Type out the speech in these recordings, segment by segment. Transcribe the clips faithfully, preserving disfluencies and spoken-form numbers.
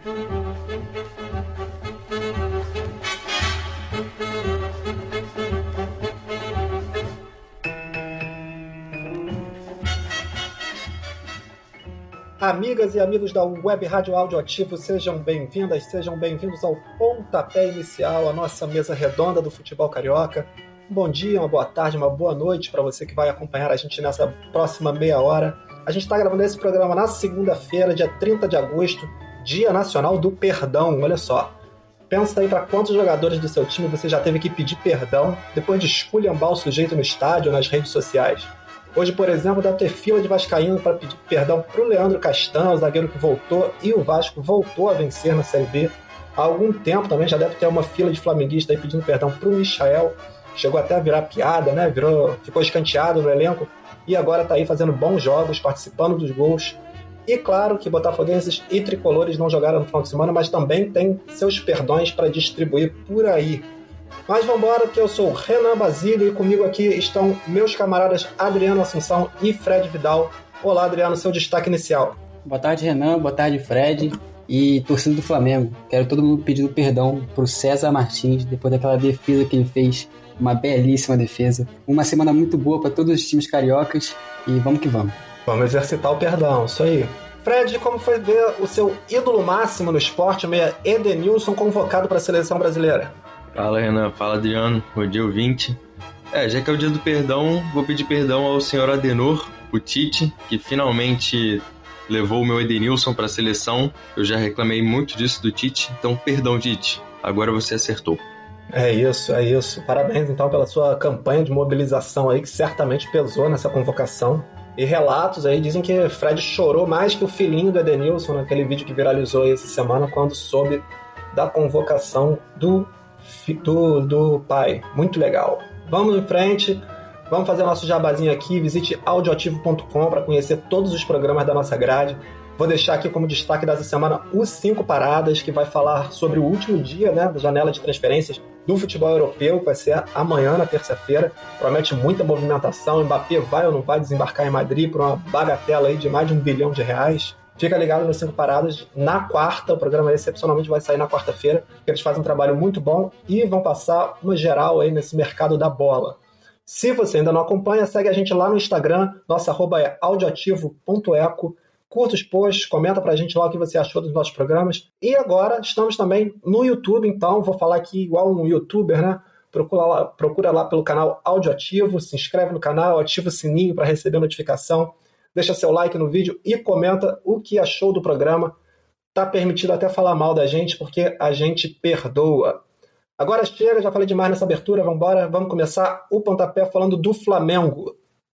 Amigas e amigos da Web Rádio Audioativo, sejam bem-vindas, sejam bem-vindos ao pontapé inicial, a nossa mesa redonda do futebol carioca. Um bom dia, uma boa tarde, uma boa noite para você que vai acompanhar a gente nessa próxima meia hora. A gente está gravando esse programa na segunda-feira, dia trinta de agosto, Dia Nacional do Perdão, olha só. Pensa aí para quantos jogadores do seu time você já teve que pedir perdão depois de esculhambar o sujeito no estádio ou nas redes sociais. Hoje, por exemplo, deve ter fila de vascaíno para pedir perdão para o Leandro Castan, o zagueiro que voltou, e o Vasco voltou a vencer na Série B. Há algum tempo também já deve ter uma fila de flamenguistas aí pedindo perdão para o Michael. Chegou até a virar piada, né? Virou, ficou escanteado no elenco e agora está aí fazendo bons jogos, participando dos gols. E claro que botafoguenses e tricolores não jogaram no final de semana, mas também tem seus perdões para distribuir por aí. Mas vamos embora, que eu sou o Renan Basílio e comigo aqui estão meus camaradas Adriano Assunção e Fred Vidal. Olá, Adriano, seu destaque inicial. Boa tarde, Renan. Boa tarde, Fred. E torcida do Flamengo. Quero todo mundo pedindo perdão pro César Martins, depois daquela defesa que ele fez. Uma belíssima defesa. Uma semana muito boa para todos os times cariocas. E vamos que vamos. Vamos exercitar o perdão, isso aí. Fred, como foi ver o seu ídolo máximo no esporte, o meia Edenilson, convocado para a seleção brasileira? Fala, Renan. Fala, Adriano. Bom dia, ouvinte. É, já que é o dia do perdão, vou pedir perdão ao senhor Adenor, o Tite, que finalmente levou o meu Edenilson para a seleção. Eu já reclamei muito disso do Tite, então perdão, Tite. Agora você acertou. É isso, é isso. Parabéns, então, pela sua campanha de mobilização aí, que certamente pesou nessa convocação. E relatos aí dizem que Fred chorou mais que o filhinho do Edenilson naquele vídeo que viralizou aí essa semana, quando soube da convocação do Do, do pai. Muito legal. Vamos em frente, vamos fazer nosso jabazinho aqui. Visite audioativo ponto com para conhecer todos os programas da nossa grade. Vou deixar aqui como destaque dessa semana os cinco paradas, que vai falar sobre o último dia, né, da janela de transferências do futebol europeu, que vai ser amanhã, na terça-feira. Promete muita movimentação. Mbappé vai ou não vai desembarcar em Madrid por uma bagatela aí de mais de um bilhão de reais. Fica ligado nos cinco paradas. Na quarta, o programa excepcionalmente vai sair na quarta-feira, porque eles fazem um trabalho muito bom e vão passar uma geral aí nesse mercado da bola. Se você ainda não acompanha, segue a gente lá no Instagram, nossa arroba é audioativo ponto eco. Curta os posts, comenta pra gente lá o que você achou dos nossos programas. E agora estamos também no YouTube, então vou falar aqui igual um youtuber, né? Procura lá, procura lá pelo canal Audioativo, se inscreve no canal, ativa o sininho para receber notificação. Deixa seu like no vídeo e comenta o que achou do programa. Tá permitido até falar mal da gente, porque a gente perdoa. Agora chega, já falei demais nessa abertura, vamos embora. Vamos começar o pontapé falando do Flamengo.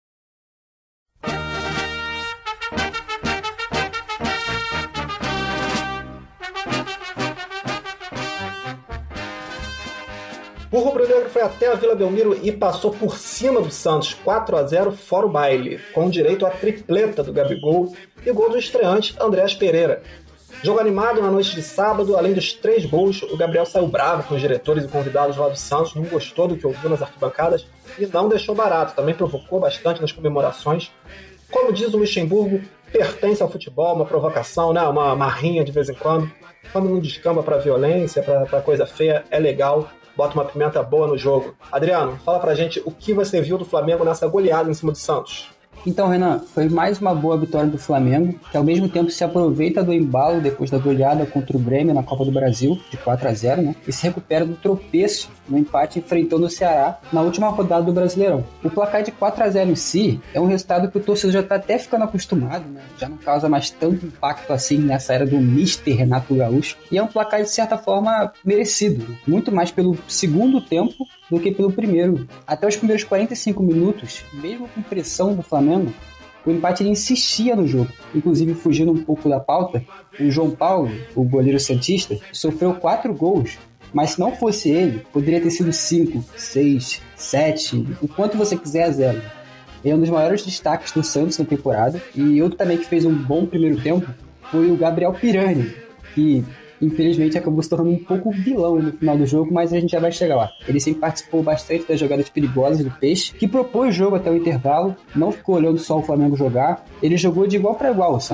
O rubro-negro foi até a Vila Belmiro e passou por cima do Santos, quatro a zero, fora o baile, com direito à tripleta do Gabigol e gol do estreante Andrés Pereira. Jogo animado na noite de sábado, além dos três gols, o Gabriel saiu bravo com os diretores e convidados lá do Santos, não gostou do que ouviu nas arquibancadas e não deixou barato, também provocou bastante nas comemorações. Como diz o Luxemburgo, pertence ao futebol, uma provocação, né? uma marrinha de vez em quando. Quando não descamba para violência, para coisa feia, é legal. Bota uma pimenta boa no jogo. Adriano, fala pra gente o que você viu do Flamengo nessa goleada em cima do Santos. Então, Renan, foi mais uma boa vitória do Flamengo, que ao mesmo tempo se aproveita do embalo depois da goleada contra o Grêmio na Copa do Brasil, de quatro a zero, né? E se recupera do tropeço no empate enfrentando o Ceará na última rodada do Brasileirão. O placar de quatro a zero em si é um resultado que o torcedor já está até ficando acostumado, né? Já não causa mais tanto impacto assim nessa era do mister Renato Gaúcho. E é um placar, de certa forma, merecido, né? Muito mais pelo segundo tempo do que pelo primeiro. Até os primeiros quarenta e cinco minutos, mesmo com pressão do Flamengo, o empate ele insistia no jogo. Inclusive, fugindo um pouco da pauta, o João Paulo, o goleiro santista, sofreu quatro gols, mas se não fosse ele, poderia ter sido cinco, seis, sete, o quanto você quiser a zero. Ele é um dos maiores destaques do Santos na temporada, e outro também que fez um bom primeiro tempo foi o Gabriel Pirani, que infelizmente acabou se tornando um pouco vilão no final do jogo, mas a gente já vai chegar lá. Ele sempre participou bastante das jogadas perigosas do Peixe, que propôs o jogo até o intervalo, não ficou olhando só o Flamengo jogar, ele jogou de igual para igual o Santos.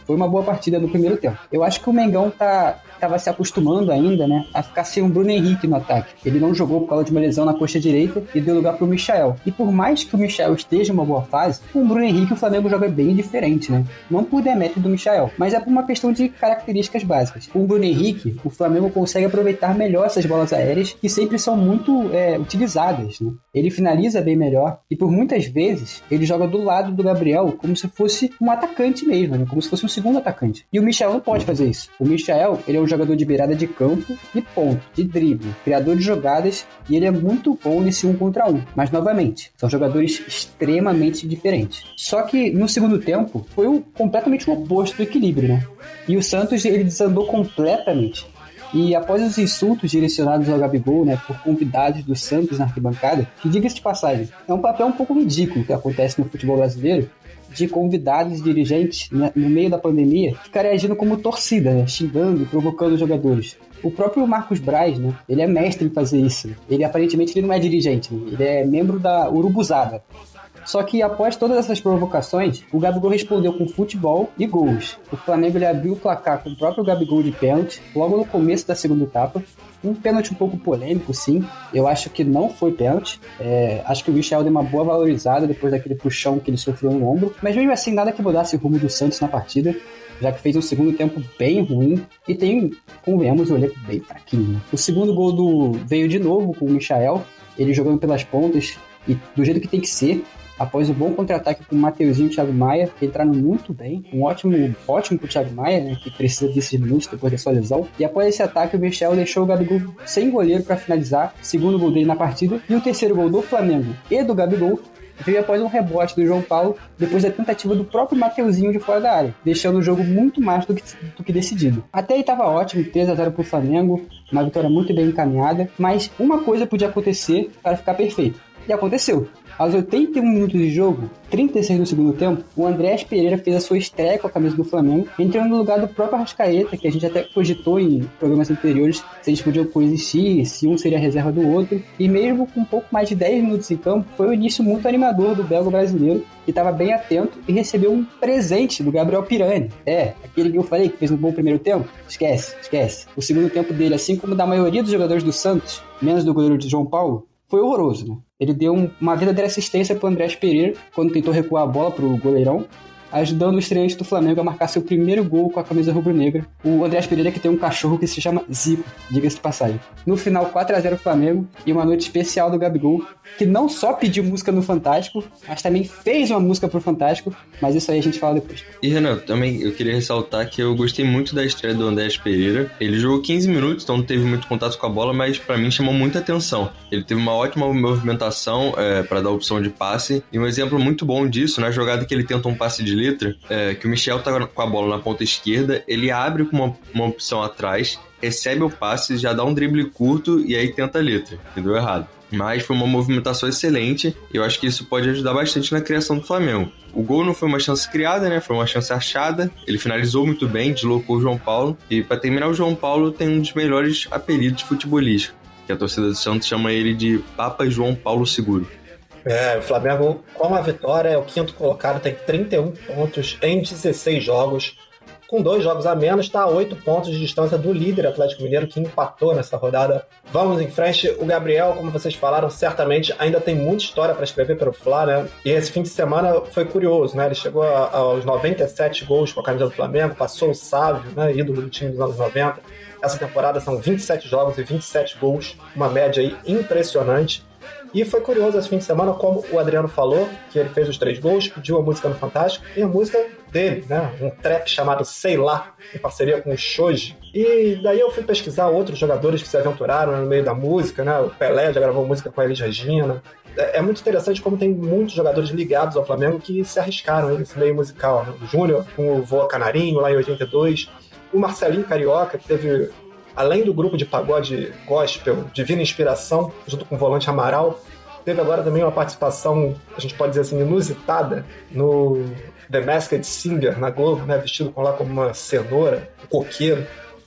Foi uma boa partida no primeiro tempo. Eu acho que o Mengão tá, tava se acostumando ainda, né, a ficar sem o Bruno Henrique no ataque. Ele não jogou por causa de uma lesão na coxa direita e deu lugar pro Michael. E por mais que o Michael esteja em uma boa fase, com o Bruno Henrique o Flamengo joga bem diferente, né? Não por demérito do Michael, mas é por uma questão de características básicas. Com o Bruno Henrique, o Flamengo consegue aproveitar melhor essas bolas aéreas que sempre são muito é, utilizadas, né? Ele finaliza bem melhor e por muitas vezes ele joga do lado do Gabriel como se fosse um atacante mesmo, né? Como se fosse um segundo atacante. E o Michael não pode fazer isso. O Michael, ele é um jogador de beirada de campo e ponto, de drible, criador de jogadas, e ele é muito bom nesse um contra um. Mas novamente, são jogadores extremamente diferentes. Só que no segundo tempo foi o, completamente o oposto do equilíbrio, né? E o Santos, ele desandou completamente. E após os insultos direcionados ao Gabigol, né, por convidados do Santos na arquibancada, que, diga-se de passagem, é um papel um pouco ridículo que acontece no futebol brasileiro, de convidados, dirigentes, né, no meio da pandemia, ficarem agindo como torcida, né, xingando, provocando os jogadores. O próprio Marcos Braz, né, ele é mestre em fazer isso. Ele aparentemente ele não é dirigente, né, ele é membro da Urubuzada. Só que após todas essas provocações, o Gabigol respondeu com futebol e gols. O Flamengo ele abriu o placar com o próprio Gabigol de pênalti, logo no começo da segunda etapa. Um pênalti um pouco polêmico, sim. Eu acho que não foi pênalti. É, acho que o Michel deu uma boa valorizada depois daquele puxão que ele sofreu no ombro. Mas mesmo assim, nada que mudasse o rumo do Santos na partida, já que fez um segundo tempo bem ruim e tem, convenhamos, o elenco bem fraquinho, né? O segundo gol do veio de novo com o Michael, ele jogando pelas pontas e do jeito que tem que ser. Após o bom contra-ataque com o Mateuzinho e o Thiago Maia, que entraram muito bem. Um ótimo, ótimo pro Thiago Maia, né, que precisa desses minutos depois da sua lesão. E após esse ataque, o Michel deixou o Gabigol sem goleiro para finalizar. Segundo gol dele na partida. E o terceiro gol do Flamengo e do Gabigol veio após um rebote do João Paulo, depois da tentativa do próprio Mateuzinho de fora da área, deixando o jogo muito mais do que, do que decidido. Até aí estava ótimo, três a zero pro Flamengo, uma vitória muito bem encaminhada, mas uma coisa podia acontecer para ficar perfeito. E aconteceu. Aos oitenta e um minutos de jogo, trinta e seis do segundo tempo, o Andrés Pereira fez a sua estreia com a camisa do Flamengo, entrando no lugar do próprio Arrascaeta, que a gente até cogitou em programas anteriores se eles podiam coexistir, se um seria a reserva do outro. E mesmo com um pouco mais de dez minutos em campo, foi um início muito animador do belga brasileiro, que estava bem atento e recebeu um presente do Gabriel Pirani. É, aquele que eu falei que fez um bom primeiro tempo? Esquece, esquece. O segundo tempo dele, assim como da maioria dos jogadores do Santos, menos do goleiro de João Paulo, foi horroroso, né? Ele deu um, uma verdadeira assistência para o Andrés Pereira quando tentou recuar a bola para o goleirão, ajudando o estreante do Flamengo a marcar seu primeiro gol com a camisa rubro-negra. O Andrés Pereira, que tem um cachorro que se chama Zico, diga-se de passagem. No final, quatro a zero Flamengo e uma noite especial do Gabigol, que não só pediu música no Fantástico, mas também fez uma música pro Fantástico, mas isso aí a gente fala depois. E Renan, também eu queria ressaltar que eu gostei muito da estreia do Andrés Pereira. Ele jogou quinze minutos, então não teve muito contato com a bola, mas pra mim chamou muita atenção. Ele teve uma ótima movimentação é, para dar opção de passe, e um exemplo muito bom disso, na jogada que ele tenta um passe de letra, é, que o Michel tá com a bola na ponta esquerda, ele abre com uma, uma opção atrás, recebe o passe, já dá um drible curto e aí tenta a letra, que deu errado. Mas foi uma movimentação excelente e eu acho que isso pode ajudar bastante na criação do Flamengo. O gol não foi uma chance criada, né? Foi uma chance achada. Ele finalizou muito bem, deslocou o João Paulo. E para terminar, o João Paulo tem um dos melhores apelidos futebolísticos, que a torcida do Santos chama ele de Papa João Paulo Seguro. É, o Flamengo, com a vitória, é o quinto colocado, tem trinta e um pontos em dezesseis jogos. Com dois jogos a menos, está a oito pontos de distância do líder Atlético Mineiro, que empatou nessa rodada. Vamos em frente. O Gabriel, como vocês falaram, certamente ainda tem muita história para escrever pelo Fla, né? E esse fim de semana foi curioso, né? Ele chegou a, aos noventa e sete gols com a camisa do Flamengo, passou o Sávio, né? Ídolo do time dos anos noventa. Essa temporada são vinte e sete jogos e vinte e sete gols, uma média aí impressionante. E foi curioso esse fim de semana, como o Adriano falou, que ele fez os três gols, pediu a música no Fantástico, e a música dele, né? Um trap chamado Sei Lá, em parceria com o Shoji. E daí eu fui pesquisar outros jogadores que se aventuraram, né, no meio da música, né? O Pelé já gravou música com a Elis Regina. É, é muito interessante como tem muitos jogadores ligados ao Flamengo que se arriscaram aí nesse meio musical, né? O Júnior com o Voa Canarinho, lá em oitenta e dois. O Marcelinho Carioca, que teve, além do grupo de pagode gospel, Divina Inspiração, junto com o volante Amaral, teve agora também uma participação, a gente pode dizer assim, inusitada, no The Masked Singer, na Globo, né, vestido com lá como uma cenoura, um coqueiro.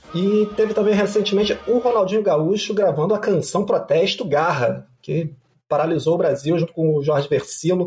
E teve também recentemente o Ronaldinho Gaúcho gravando a canção Protesto Garra, que paralisou o Brasil junto com o Jorge Versilo.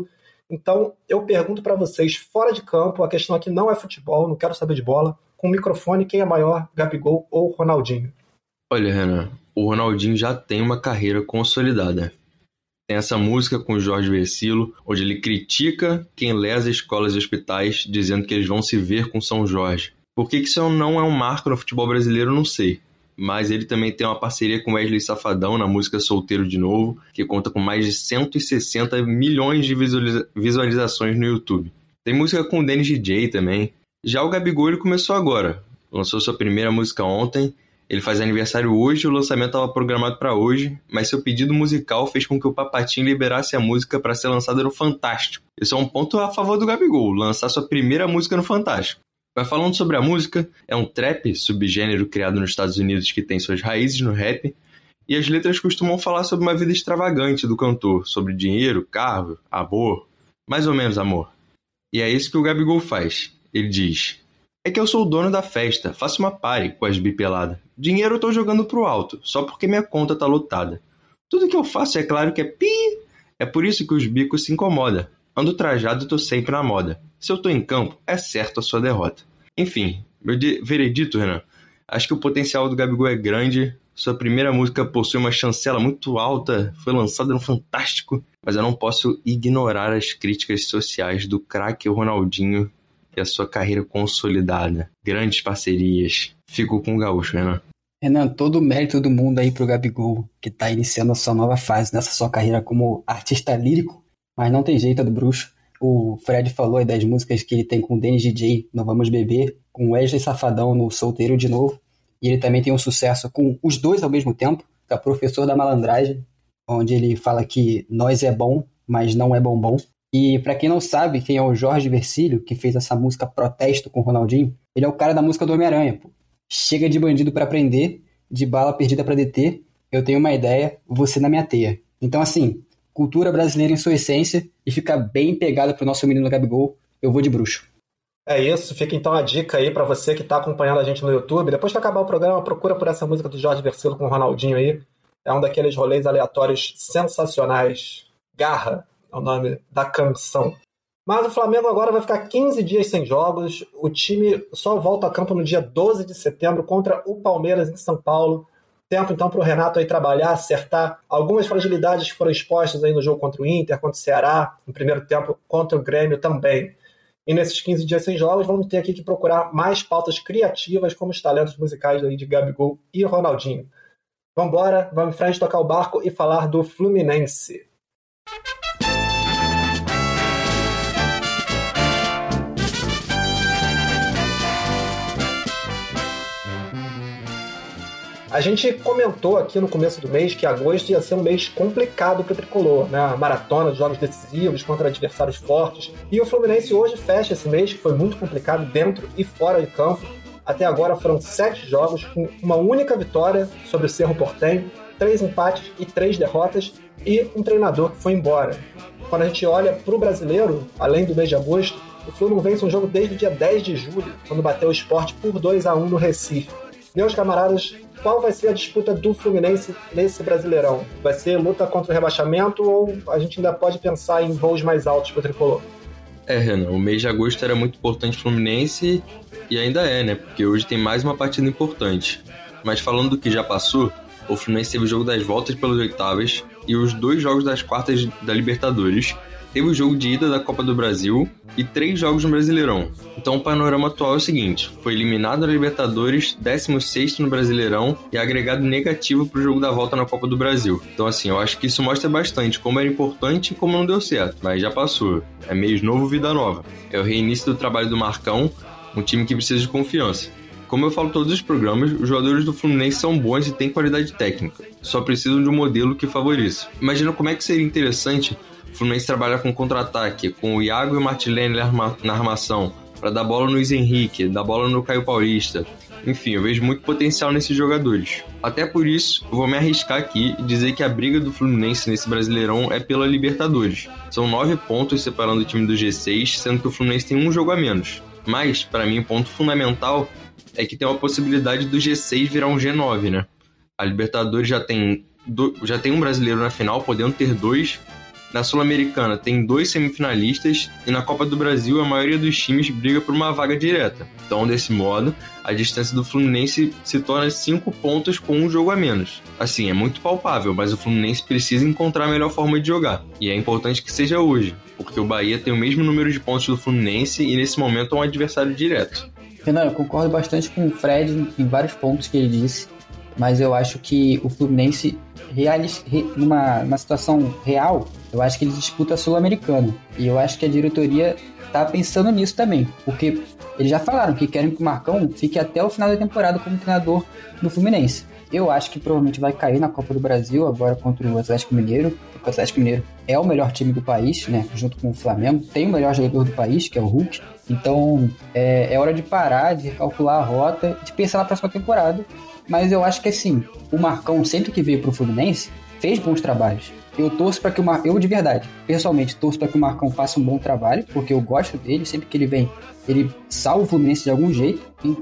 Então, eu pergunto para vocês, fora de campo, a questão aqui não é futebol, não quero saber de bola, com o microfone, quem é maior, Gabigol ou Ronaldinho? Olha, Renan, o Ronaldinho já tem uma carreira consolidada. Tem essa música com o Jorge Versilo, onde ele critica quem lesa escolas e hospitais, dizendo que eles vão se ver com São Jorge. Por que isso não é um marco no futebol brasileiro, não sei. Mas ele também tem uma parceria com Wesley Safadão na música Solteiro de Novo, que conta com mais de cento e sessenta milhões de visualiza- visualizações no YouTube. Tem música com o Dennis D J também. Já o Gabigol ele começou agora. Lançou sua primeira música ontem. Ele faz aniversário hoje, o lançamento estava programado para hoje, mas seu pedido musical fez com que o Papatinho liberasse a música para ser lançada no Fantástico. Isso é um ponto a favor do Gabigol, lançar sua primeira música no Fantástico. Mas falando sobre a música, é um trap, subgênero criado nos Estados Unidos que tem suas raízes no rap, e as letras costumam falar sobre uma vida extravagante do cantor, sobre dinheiro, carro, amor, mais ou menos amor. E é isso que o Gabigol faz. Ele diz: é que eu sou o dono da festa, faço uma party com as bipeladas. Dinheiro eu tô jogando pro alto, só porque minha conta tá lotada. Tudo que eu faço é claro que é pi. É por isso que os bicos se incomodam. Ando trajado e tô sempre na moda. Se eu tô em campo, é certo a sua derrota. Enfim, meu de- veredito, Renan. Acho que o potencial do Gabigol é grande. Sua primeira música possui uma chancela muito alta, foi lançada no Fantástico. Mas eu não posso ignorar as críticas sociais do craque Ronaldinho e a sua carreira consolidada. Grandes parcerias. Fico com o Gaúcho, Renan. Renan, todo o mérito do mundo aí pro Gabigol, que tá iniciando a sua nova fase nessa sua carreira como artista lírico, mas não tem jeito, é do bruxo. O Fred falou aí das músicas que ele tem com o Dennis D J no Vamos Beber, com o Wesley Safadão no Solteiro de Novo, e ele também tem um sucesso com os dois ao mesmo tempo, que é o Professor da Malandragem, onde ele fala que nós é bom, mas não é bombom. E pra quem não sabe quem é o Jorge Versilo, que fez essa música Protesto com o Ronaldinho, ele é o cara da música do Homem-Aranha, pô. Chega de bandido pra prender, de bala perdida pra deter, eu tenho uma ideia, você na minha teia. Então assim, cultura brasileira em sua essência, e fica bem pegada pro nosso menino Gabigol, eu vou de bruxo. É isso, fica então a dica aí pra você que tá acompanhando a gente no YouTube. Depois que acabar o programa, procura por essa música do Jorge Versilo com o Ronaldinho aí. É um daqueles rolês aleatórios sensacionais. Garra é o nome da canção. Mas o Flamengo agora vai ficar quinze dias sem jogos. O time só volta a campo no dia doze de setembro contra o Palmeiras em São Paulo. Tempo então para o Renato aí trabalhar, acertar algumas fragilidades que foram expostas aí no jogo contra o Inter, contra o Ceará, no primeiro tempo contra o Grêmio também. E nesses quinze dias sem jogos, vamos ter aqui que procurar mais pautas criativas, como os talentos musicais aí de Gabigol e Ronaldinho. Vamos embora, vamos em frente, tocar o barco e falar do Fluminense. A gente comentou aqui no começo do mês que agosto ia ser um mês complicado para o Tricolor, né? A maratona de jogos decisivos contra adversários fortes. E o Fluminense hoje fecha esse mês, que foi muito complicado dentro e fora de campo. Até agora foram sete jogos, com uma única vitória sobre o Cerro Porteño, três empates e três derrotas, e um treinador que foi embora. Quando a gente olha para o brasileiro, além do mês de agosto, o Flu não vence um jogo desde o dia dez de julho, quando bateu o Sport por dois a um no Recife. Meus camaradas, qual vai ser a disputa do Fluminense nesse Brasileirão? Vai ser luta contra o rebaixamento ou a gente ainda pode pensar em voos mais altos para o Tricolor? É, Renan, o mês de agosto era muito importante pro Fluminense e ainda é, né? Porque hoje tem mais uma partida importante. Mas falando do que já passou, o Fluminense teve o jogo das voltas pelas oitavas e os dois jogos das quartas da Libertadores. Teve o jogo de ida da Copa do Brasil e três jogos no Brasileirão. Então o panorama atual é o seguinte: foi eliminado na Libertadores, décimo sexto no Brasileirão e agregado negativo para o jogo da volta na Copa do Brasil. Então assim, eu acho que isso mostra bastante como era importante e como não deu certo, mas já passou. É mês novo, vida nova. É o reinício do trabalho do Marcão, um time que precisa de confiança. Como eu falo em todos os programas, os jogadores do Fluminense são bons e têm qualidade técnica, só precisam de um modelo que favoreça. Imagina como é que seria interessante o Fluminense trabalhar com contra-ataque, com o Iago e o Martinelli na armação, para dar bola no Luiz Henrique, dar bola no Caio Paulista. Enfim, eu vejo muito potencial nesses jogadores. Até por isso, eu vou me arriscar aqui e dizer que a briga do Fluminense nesse Brasileirão é pela Libertadores. São nove pontos separando o time do G seis, sendo que o Fluminense tem um jogo a menos. Mas, para mim, o ponto fundamental é que tem uma possibilidade do G seis virar um G nove, né? A Libertadores já tem, do, já tem um brasileiro na final, podendo ter dois. Na Sul-Americana tem dois semifinalistas e na Copa do Brasil a maioria dos times briga por uma vaga direta. Então, desse modo, a distância do Fluminense se torna cinco pontos com um jogo a menos. Assim, é muito palpável, mas o Fluminense precisa encontrar a melhor forma de jogar. E é importante que seja hoje, porque o Bahia tem o mesmo número de pontos do Fluminense e nesse momento é um adversário direto. Renan, eu concordo bastante com o Fred em vários pontos que ele disse, mas eu acho que o Fluminense, realis, numa, numa situação real, eu acho que ele disputa a Sul-Americana. E eu acho que a diretoria tá pensando nisso também, porque eles já falaram que querem que o Marcão fique até o final da temporada como treinador do Fluminense. Eu acho que provavelmente vai cair na Copa do Brasil agora contra o Atlético Mineiro, porque o Atlético Mineiro é o melhor time do país, né, junto com o Flamengo, tem o melhor jogador do país, que é o Hulk. Então é, é hora de parar, de calcular a rota, de pensar na próxima temporada. Mas eu acho que assim, o Marcão, sempre que veio pro Fluminense, fez bons trabalhos. Eu torço para que o Marcão, eu de verdade, pessoalmente, torço para que o Marcão faça um bom trabalho, porque eu gosto dele, sempre que ele vem, ele salva o Fluminense de algum jeito.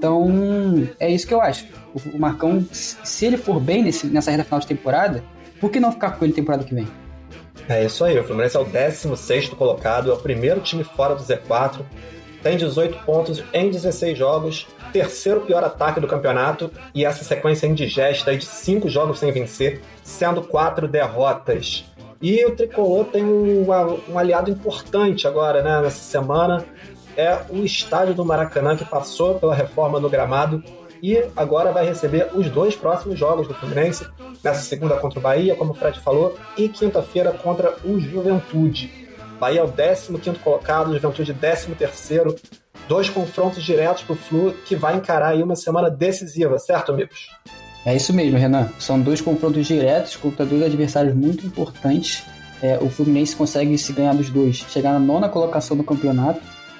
Então, é isso que eu acho. O Marcão, se ele for bem nesse, nessa reta final de temporada, por que não ficar com ele temporada que vem? É isso aí, o Fluminense é o décimo sexto colocado, é o primeiro time fora do Z quatro, tem dezoito pontos em dezesseis jogos, terceiro pior ataque do campeonato e essa sequência indigesta aí de cinco jogos sem vencer, sendo quatro derrotas. E o Tricolor tem um, um aliado importante agora, né, nessa semana, é o estádio do Maracanã, que passou pela reforma no gramado e agora vai receber os dois próximos jogos do Fluminense, nessa segunda contra o Bahia, como o Fred falou, e quinta-feira contra o Juventude. Bahia é o décimo quinto colocado, Juventude décimo terceiro, dois confrontos diretos pro Flu, que vai encarar aí uma semana decisiva, certo, amigos? É isso mesmo, Renan. São dois confrontos diretos contra dois adversários muito importantes. É, o Fluminense consegue se ganhar dos dois, chegar na nona colocação do campeonato.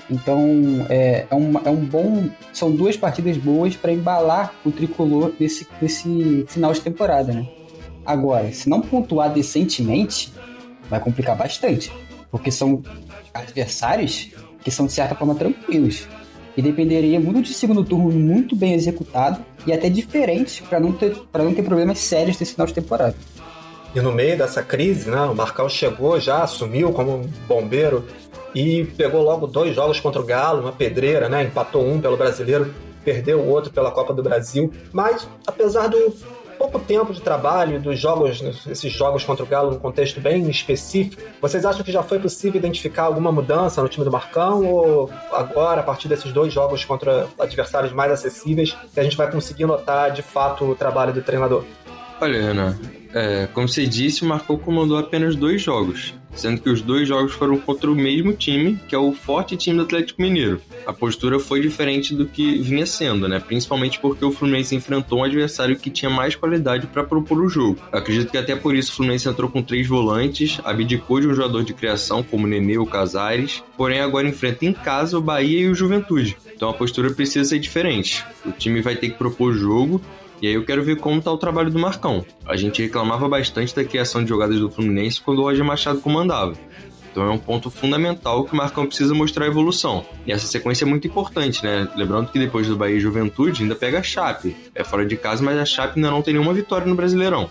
Então, é, é, um, é um bom... São duas partidas boas para embalar o Tricolor nesse, nesse final de temporada, né? Agora, se não pontuar decentemente, vai complicar bastante. Porque são adversários que são, de certa forma, tranquilos. E dependeria muito de segundo turno muito bem executado e até diferente para não ter, para não ter problemas sérios nesse final de temporada. E no meio dessa crise, né, o Marcão chegou já, assumiu como um bombeiro e pegou logo dois jogos contra o Galo, uma pedreira, né, empatou um pelo Brasileiro, perdeu o outro pela Copa do Brasil. Mas, apesar do pouco tempo de trabalho dos jogos, esses jogos contra o Galo num contexto bem específico, vocês acham que já foi possível identificar alguma mudança no time do Marcão ou agora, a partir desses dois jogos contra adversários mais acessíveis, que a gente vai conseguir notar de fato o trabalho do treinador? Olha, Renan, é, como você disse, o Marcão comandou apenas dois jogos, sendo que os dois jogos foram contra o mesmo time, que é o forte time do Atlético Mineiro. A postura foi diferente do que vinha sendo, né? Principalmente porque o Fluminense enfrentou um adversário que tinha mais qualidade para propor o jogo. Eu acredito que até por isso o Fluminense entrou com três volantes, abdicou de um jogador de criação como o Nenê ou Casares, porém agora enfrenta em casa o Bahia e o Juventude. Então a postura precisa ser diferente. O time vai ter que propor o jogo. E aí eu quero ver como está o trabalho do Marcão. A gente reclamava bastante da criação de jogadas do Fluminense quando o Roger Machado comandava. Então é um ponto fundamental que o Marcão precisa mostrar a evolução. E essa sequência é muito importante, né? Lembrando que depois do Bahia e Juventude ainda pega a Chape. É fora de casa, mas a Chape ainda não tem nenhuma vitória no Brasileirão.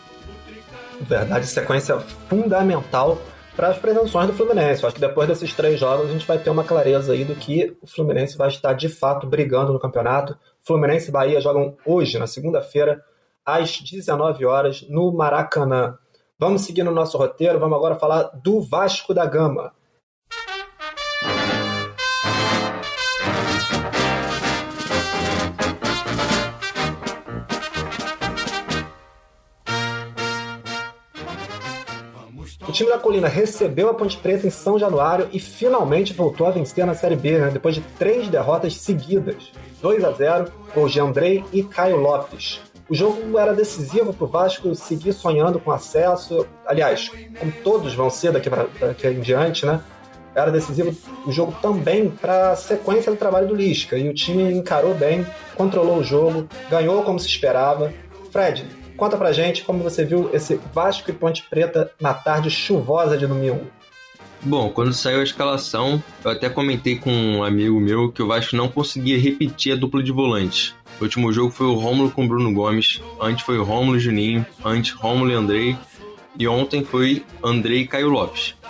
Verdade, sequência fundamental para as pretensões do Fluminense. Eu acho que depois desses três jogos a gente vai ter uma clareza aí do que o Fluminense vai estar de fato brigando no campeonato. Fluminense e Bahia jogam hoje, na segunda-feira, às dezenove horas, no Maracanã. Vamos seguir no nosso roteiro, vamos agora falar do Vasco da Gama. O time da Colina recebeu a Ponte Preta em São Januário e finalmente voltou a vencer na Série B, né? Depois de três derrotas seguidas. dois a zero, gols de Andrei e Caio Lopes. O jogo era decisivo para o Vasco seguir sonhando com acesso. Aliás, como todos vão ser daqui, pra, daqui em diante, né? Era decisivo o jogo também para a sequência do trabalho do Lisca. E o time encarou bem, controlou o jogo, ganhou como se esperava. Fred, conta pra gente como você viu esse Vasco e Ponte Preta na tarde chuvosa de domingo. Bom, quando saiu a escalação, eu até comentei com um amigo meu que o Vasco não conseguia repetir a dupla de volantes. O último jogo foi o Rômulo com o Bruno Gomes, antes foi o Rômulo e Juninho, antes Rômulo e Andrei, e ontem foi Andrei e Caio Lopes.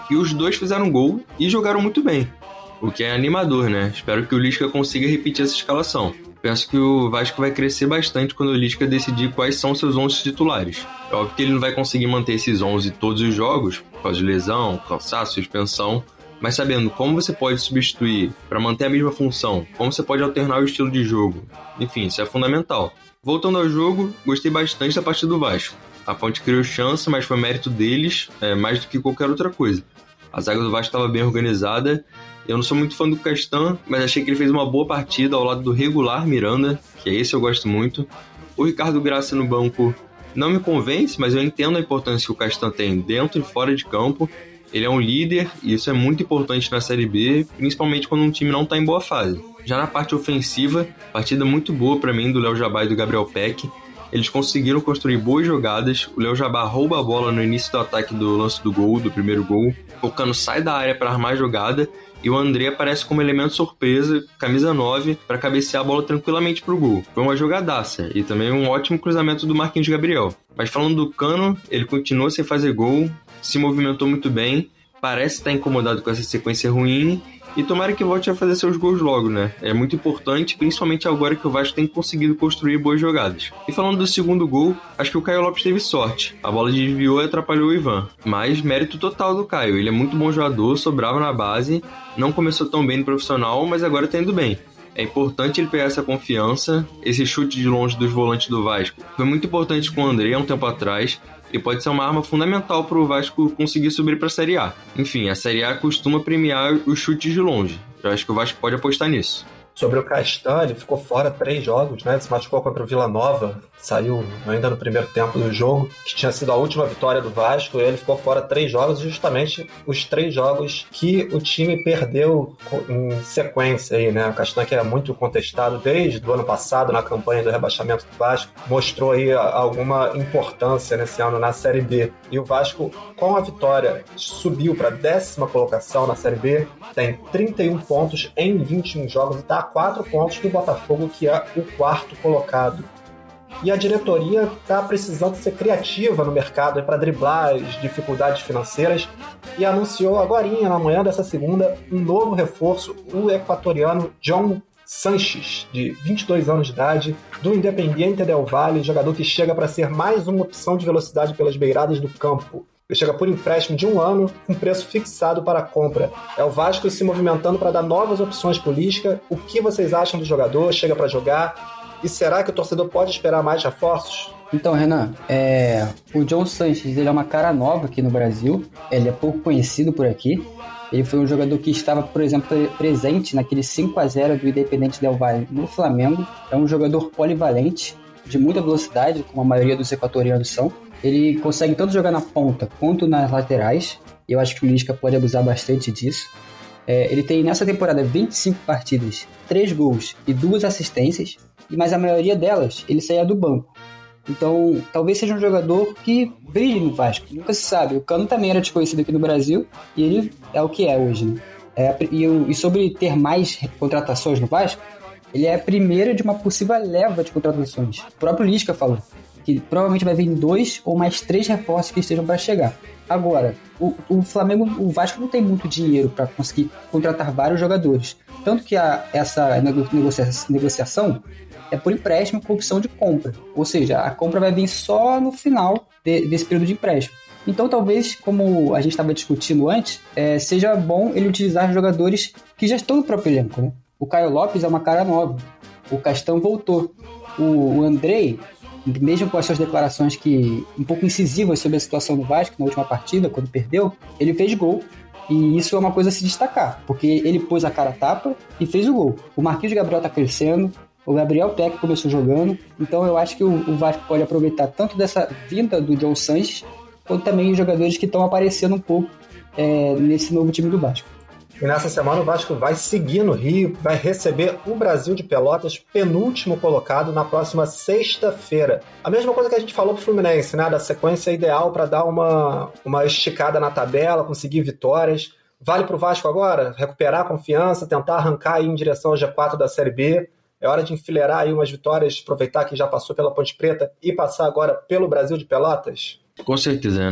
e os dois fizeram gol e jogaram muito bem, o que é animador, né? Espero que o Lisca consiga repetir essa escalação. Penso que o Vasco vai crescer bastante quando o Lisca decidir quais são seus onze titulares. É óbvio que ele não vai conseguir manter esses onze todos os jogos, por causa de lesão, cansaço, suspensão, mas sabendo como você pode substituir para manter a mesma função, como você pode alternar o estilo de jogo, enfim, isso é fundamental. Voltando ao jogo, gostei bastante da partida do Vasco. A Ponte criou chance, mas foi mérito deles, é, mais do que qualquer outra coisa. A zaga do Vasco estava bem organizada. Eu não sou muito fã do Castan, mas achei que ele fez uma boa partida ao lado do regular Miranda, que é esse eu gosto muito. O Ricardo Graça no banco não me convence, mas eu entendo a importância que o Castan tem dentro e fora de campo. Ele é um líder e isso é muito importante na Série B, principalmente quando um time não está em boa fase. Já na parte ofensiva, partida muito boa para mim do Léo Jabá e do Gabriel Peck. Eles conseguiram construir boas jogadas. O Léo Jabá rouba a bola no início do ataque do lance do gol, do primeiro gol. O Cano sai da área para armar a jogada e o André aparece como elemento surpresa, camisa nove, para cabecear a bola tranquilamente pro gol. Foi uma jogadaça e também um ótimo cruzamento do Marquinhos Gabriel. Mas falando do Cano, ele continua sem fazer gol, se movimentou muito bem, parece estar incomodado com essa sequência ruim e tomara que volte a fazer seus gols logo, né? É muito importante, principalmente agora que o Vasco tem conseguido construir boas jogadas. E falando do segundo gol, acho que o Caio Lopes teve sorte. A bola desviou e atrapalhou o Ivan. Mas mérito total do Caio. Ele é muito bom jogador, sobrava na base, não começou tão bem no profissional, mas agora tá indo bem. É importante ele pegar essa confiança. Esse chute de longe dos volantes do Vasco foi muito importante com o André há um tempo atrás e pode ser uma arma fundamental para o Vasco conseguir subir para a Série A. Enfim, a Série A costuma premiar os chutes de longe. Eu acho que o Vasco pode apostar nisso. Sobre o Castan, ele ficou fora três jogos, né? Ele se machucou contra o Vila Nova, saiu ainda no primeiro tempo do jogo, que tinha sido a última vitória do Vasco, e ele ficou fora três jogos, justamente os três jogos que o time perdeu em sequência aí, né? O Castan, que é muito contestado desde o ano passado na campanha do rebaixamento do Vasco, mostrou aí alguma importância nesse ano na Série B. E o Vasco, com a vitória, subiu para a décima colocação na Série B, tem trinta e um pontos em vinte e um jogos e está a quatro pontos do Botafogo, que é o quarto colocado. E a diretoria está precisando ser criativa no mercado para driblar as dificuldades financeiras e anunciou agorinha, na manhã dessa segunda, um novo reforço, o equatoriano John Sanches, de vinte e dois anos de idade, do Independiente del Valle, jogador que chega para ser mais uma opção de velocidade pelas beiradas do campo. Ele chega por empréstimo de um ano, com preço fixado para a compra. É o Vasco se movimentando para dar novas opções para o Lisca. O que vocês acham do jogador? Chega para jogar? E será que o torcedor pode esperar mais reforços? Então, Renan, é... o John Sanches ele é uma cara nova aqui no Brasil. Ele é pouco conhecido por aqui. Ele foi um jogador que estava, por exemplo, presente naquele cinco a zero do Independiente del Valle no Flamengo. É um jogador polivalente, de muita velocidade, como a maioria dos equatorianos são. Ele consegue tanto jogar na ponta quanto nas laterais. E eu acho que o Lisca pode abusar bastante disso. É, ele tem nessa temporada vinte e cinco partidas, três gols e duas assistências. Mas a maioria delas ele saía do banco. Então talvez seja um jogador que brilhe no Vasco. Nunca se sabe. O Cano também era desconhecido aqui no Brasil. E ele é o que é hoje, né? É, e, e sobre ter mais contratações no Vasco, ele é a primeira de uma possível leva de contratações. O próprio Lisca falou que provavelmente vai vir dois ou mais três reforços que estejam para chegar. Agora, o, o Flamengo, o Vasco não tem muito dinheiro para conseguir contratar vários jogadores. Tanto que a, essa negocia, negociação é por empréstimo com opção de compra. Ou seja, a compra vai vir só no final de, desse período de empréstimo. Então, talvez, como a gente estava discutindo antes, é, seja bom ele utilizar jogadores que já estão no próprio elenco, né? O Caio Lopes é uma cara nova. O Castan voltou. O, o Andrei, mesmo com as suas declarações que um pouco incisivas sobre a situação do Vasco na última partida, quando perdeu, ele fez gol. E isso é uma coisa a se destacar, porque ele pôs a cara a tapa e fez o gol. O Marquinhos Gabriel está crescendo, o Gabriel Peck começou jogando, então eu acho que o, o Vasco pode aproveitar tanto dessa vinda do John Sanches, quanto também os jogadores que estão aparecendo um pouco é, nesse novo time do Vasco. E nessa semana o Vasco vai seguir no Rio, vai receber o Brasil de Pelotas, penúltimo colocado, na próxima sexta-feira. A mesma coisa que a gente falou pro Fluminense, né? Da sequência ideal para dar uma, uma esticada na tabela, conseguir vitórias. Vale pro Vasco agora? Recuperar a confiança, tentar arrancar aí em direção ao G quatro da Série B. É hora de enfileirar aí umas vitórias, aproveitar que já passou pela Ponte Preta e passar agora pelo Brasil de Pelotas? Com certeza, Ana.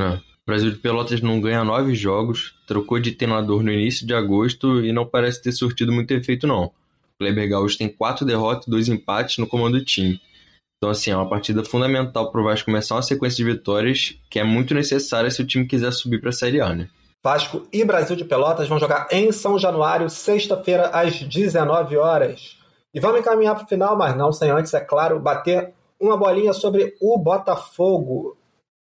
Brasil de Pelotas não ganha nove jogos, trocou de treinador no início de agosto e não parece ter surtido muito efeito não. O Kleber Gaúcho tem quatro derrotas e dois empates no comando do time. Então, assim, é uma partida fundamental para o Vasco começar uma sequência de vitórias que é muito necessária se o time quiser subir para a Série A, né? Vasco e Brasil de Pelotas vão jogar em São Januário, sexta-feira, às dezenove horas. E vamos encaminhar para o final, mas não sem antes, é claro, bater uma bolinha sobre o Botafogo.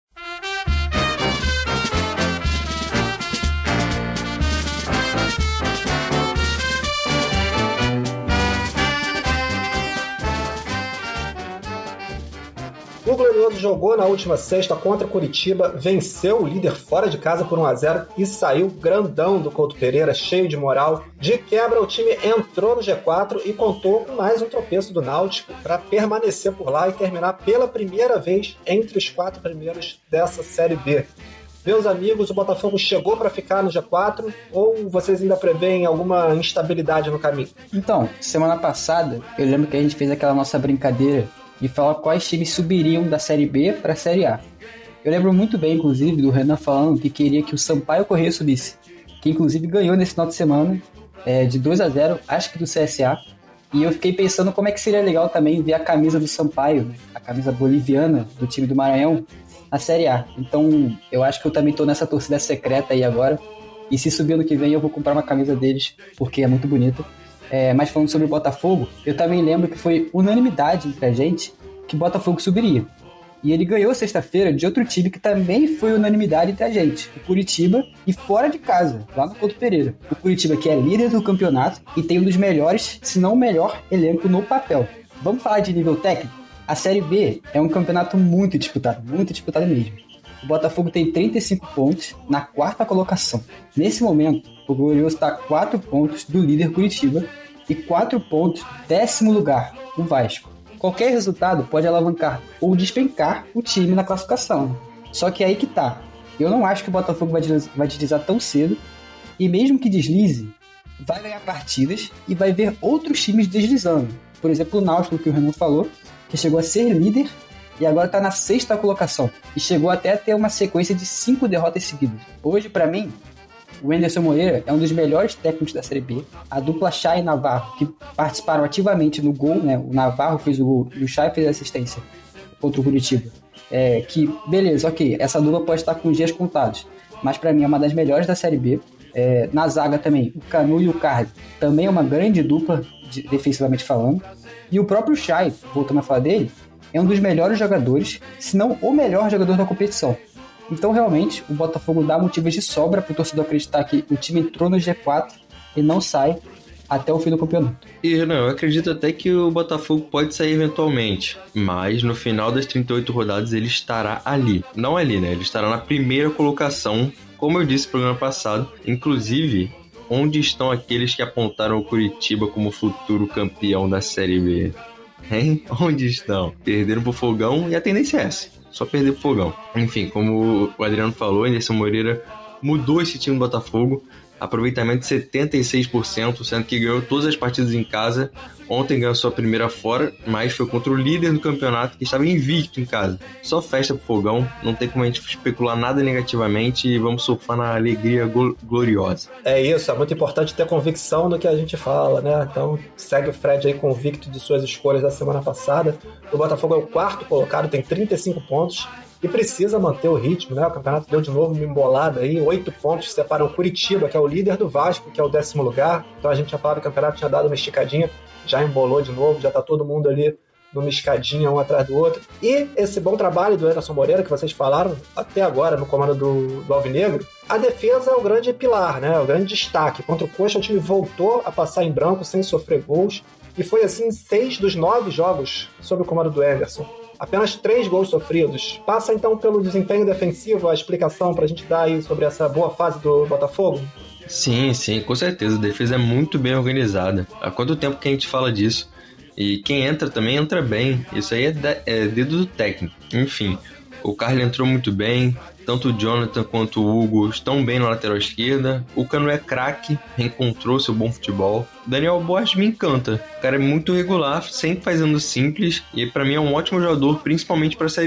O Glorioso jogou na última sexta contra o Curitiba, venceu o líder fora de casa por um a zero e saiu grandão do Couto Pereira, cheio de moral. De quebra, o time entrou no G quatro e contou com mais um tropeço do Náutico para permanecer por lá e terminar pela primeira vez entre os quatro primeiros dessa Série B. Meus amigos, o Botafogo chegou para ficar no G quatro ou vocês ainda preveem alguma instabilidade no caminho? Então, semana passada, eu lembro que a gente fez aquela nossa brincadeira de falar quais times subiriam da Série B para a Série A. Eu lembro muito bem, inclusive, do Renan falando que queria que o Sampaio Corrêa subisse, que inclusive ganhou nesse final de semana, é, de dois a zero, acho que do C S A, e eu fiquei pensando como é que seria legal também ver a camisa do Sampaio, né, a camisa boliviana do time do Maranhão, na Série A. Então, eu acho que eu também estou nessa torcida secreta aí agora, e se subir ano que vem eu vou comprar uma camisa deles, porque é muito bonita. É, mas falando sobre o Botafogo, eu também lembro que foi unanimidade entre a gente que o Botafogo subiria. E ele ganhou sexta-feira de outro time que também foi unanimidade entre a gente, o Curitiba, e fora de casa, lá no Couto Pereira. O Curitiba, que é líder do campeonato e tem um dos melhores, se não o melhor, elenco no papel. Vamos falar de nível técnico? A Série B é um campeonato muito disputado, muito disputado mesmo. O Botafogo tem trinta e cinco pontos na quarta colocação. Nesse momento, o Glorioso está a quatro pontos do líder Curitiba e quatro pontos do décimo lugar, o Vasco. Qualquer resultado pode alavancar ou despencar o time na classificação. Só que aí que tá. Eu não acho que o Botafogo vai deslizar, vai deslizar tão cedo, e mesmo que deslize, vai ganhar partidas e vai ver outros times deslizando. Por exemplo, o Náutico, que o Renan falou, que chegou a ser líder e agora está na sexta colocação. E chegou até a ter uma sequência de cinco derrotas seguidas. Hoje, para mim, o Anderson Moreira é um dos melhores técnicos da Série B. A dupla Chay e Navarro, que participaram ativamente no gol, né? O Navarro fez o gol e o Chay fez a assistência contra o Curitiba. É, que, beleza, ok, essa dupla pode estar com os dias contados, mas para mim é uma das melhores da Série B. É, na zaga também, o Canu e o Carli também é uma grande dupla, de, defensivamente falando. E o próprio Chay, voltando a falar dele, é um dos melhores jogadores, se não o melhor jogador da competição. Então, realmente, o Botafogo dá motivos de sobra para o torcedor acreditar que o time entrou no G quatro e não sai até o fim do campeonato. E, não, eu acredito até que o Botafogo pode sair eventualmente, mas no final das trinta e oito rodadas ele estará ali. Não ali, né? Ele estará na primeira colocação, como eu disse no programa passado. Inclusive, onde estão aqueles que apontaram o Curitiba como futuro campeão da Série B? Hein? Onde estão? Perderam pro Fogão e a tendência é essa. Só perder pro Fogão. Enfim, como o Adriano falou, Anderson Moreira mudou esse time do Botafogo. Aproveitamento de setenta e seis por cento, sendo que ganhou todas as partidas em casa. Ontem ganhou sua primeira fora, mas foi contra o líder do campeonato, que estava invicto em casa. Só festa pro Fogão, não tem como a gente especular nada negativamente e vamos surfar na alegria gl- gloriosa. É isso, é muito importante ter convicção do que a gente fala, né? Então segue o Fred aí convicto de suas escolhas da semana passada. O Botafogo é o quarto colocado, tem trinta e cinco pontos. E precisa manter o ritmo, né? O campeonato deu de novo uma embolada aí, oito pontos separam o Curitiba, que é o líder do Vasco, que é o décimo lugar. Então a gente já falava que o campeonato tinha dado uma esticadinha, já embolou de novo, já tá todo mundo ali numa escadinha um atrás do outro. E esse bom trabalho do Anderson Moreira, que vocês falaram até agora no comando do, do Alvinegro, a defesa é o grande pilar, né? O grande destaque. Contra o Coxa, o time voltou a passar em branco sem sofrer gols, e foi assim seis dos nove jogos sob o comando do Anderson. Apenas três gols sofridos. Passa então pelo desempenho defensivo a explicação pra gente dar aí sobre essa boa fase do Botafogo? Sim, sim, com certeza. A defesa é muito bem organizada. Há quanto tempo que a gente fala disso? E quem entra também entra bem. Isso aí é, de, é dedo do técnico. Enfim, o Carlos entrou muito bem. Tanto o Jonathan quanto o Hugo estão bem na lateral esquerda. O Canu é craque, reencontrou seu bom futebol. Daniel Borges me encanta. O cara é muito regular, sempre fazendo simples. E pra mim é um ótimo jogador, principalmente pra Série B.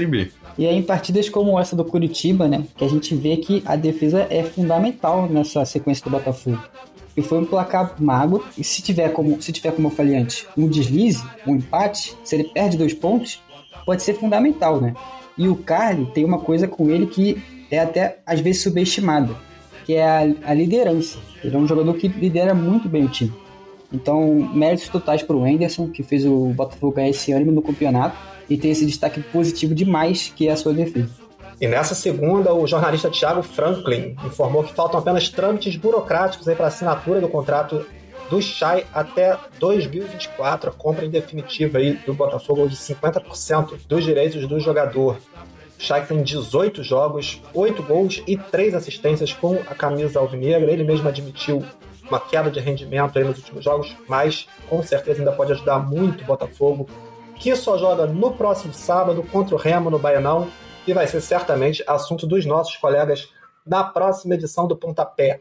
E aí, em partidas como essa do Curitiba, né, que a gente vê que a defesa é fundamental nessa sequência do Botafogo. E foi um placar magro, e se tiver, como, se tiver, como eu falei antes, um deslize, um empate, se ele perde dois pontos, pode ser fundamental, né? E o Carly tem uma coisa com ele que é até, às vezes, subestimada, que é a, a liderança. Ele é um jogador que lidera muito bem o time. Então, méritos totais para o Henderson, que fez o Botafogo ganhar esse ânimo no campeonato, e tem esse destaque positivo demais, que é a sua defesa. E nessa segunda, o jornalista Thiago Franklin informou que faltam apenas trâmites burocráticos para a assinatura do contrato do Chay até dois mil e vinte e quatro, a compra em definitiva aí do Botafogo de cinquenta por cento dos direitos do jogador. O Chay tem dezoito jogos, oito gols e três assistências com a camisa alvinegra. Ele mesmo admitiu uma queda de rendimento aí nos últimos jogos, mas com certeza ainda pode ajudar muito o Botafogo, que só joga no próximo sábado contra o Remo no Baianão, e vai ser certamente assunto dos nossos colegas na próxima edição do Pontapé.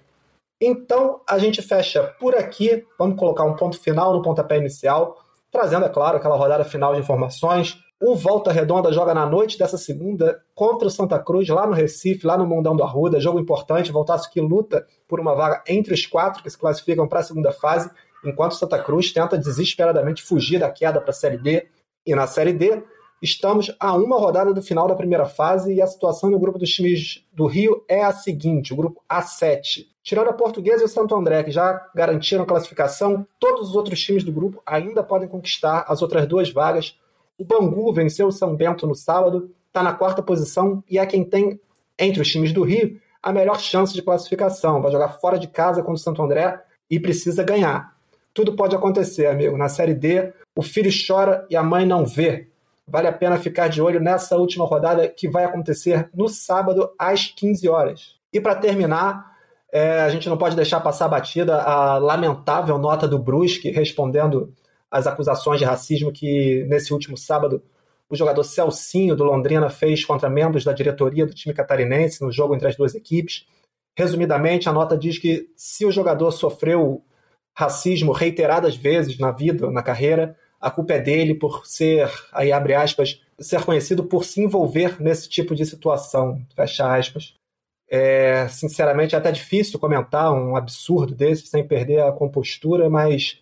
Então, a gente fecha por aqui. Vamos colocar um ponto final no pontapé inicial, trazendo, é claro, aquela rodada final de informações. O Volta Redonda joga na noite dessa segunda contra o Santa Cruz, lá no Recife, lá no Mundão do Arruda. Jogo importante, Voltaço que luta por uma vaga entre os quatro que se classificam para a segunda fase, enquanto o Santa Cruz tenta desesperadamente fugir da queda para a Série D. E na Série D, estamos a uma rodada do final da primeira fase e a situação no grupo dos times do Rio é a seguinte, o grupo A sete. Tirando a Portuguesa e o Santo André, que já garantiram classificação, todos os outros times do grupo ainda podem conquistar as outras duas vagas. O Bangu venceu o São Bento no sábado, está na quarta posição e é quem tem, entre os times do Rio, a melhor chance de classificação. Vai jogar fora de casa contra o Santo André e precisa ganhar. Tudo pode acontecer, amigo. Na Série D, o filho chora e a mãe não vê. Vale a pena ficar de olho nessa última rodada que vai acontecer no sábado às quinze horas. E para terminar, é, a gente não pode deixar passar batida a lamentável nota do Brusque respondendo às acusações de racismo que nesse último sábado o jogador Celcinho do Londrina fez contra membros da diretoria do time catarinense no jogo entre as duas equipes. Resumidamente, a nota diz que se o jogador sofreu racismo reiteradas vezes na vida, na carreira, a culpa é dele por ser, aí abre aspas, ser conhecido por se envolver nesse tipo de situação, fecha aspas. É, sinceramente, é até difícil comentar um absurdo desse sem perder a compostura, mas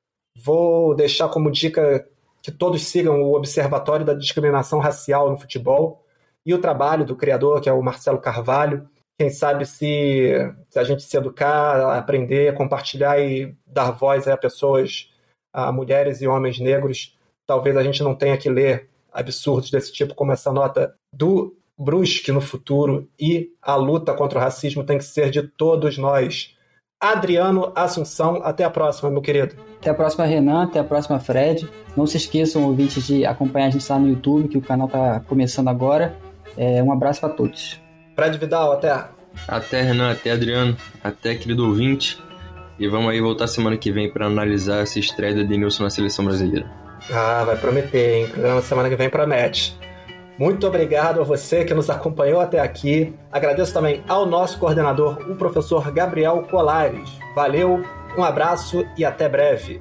vou deixar como dica que todos sigam o Observatório da Discriminação Racial no Futebol e o trabalho do criador, que é o Marcelo Carvalho. Quem sabe se, se a gente se educar, aprender, compartilhar e dar voz a pessoas, a mulheres e homens negros, talvez a gente não tenha que ler absurdos desse tipo, como essa nota do Brusque no futuro, e a luta contra o racismo tem que ser de todos nós. Adriano Assunção, até a próxima, meu querido. Até a próxima, Renan, até a próxima, Fred. Não se esqueçam, ouvintes, de acompanhar a gente lá no YouTube, que o canal está começando agora. É, um abraço para todos. Fred Vidal, até. Até, Renan, até, Adriano, até, querido ouvinte. E vamos aí voltar semana que vem para analisar essa estreia do Edenilson na seleção brasileira. Ah, vai prometer, hein? O programa semana que vem promete. Muito obrigado a você que nos acompanhou até aqui. Agradeço também ao nosso coordenador, o professor Gabriel Colares. Valeu, um abraço e até breve.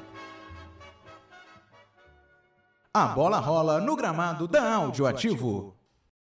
A bola rola no gramado da Áudio Ativo.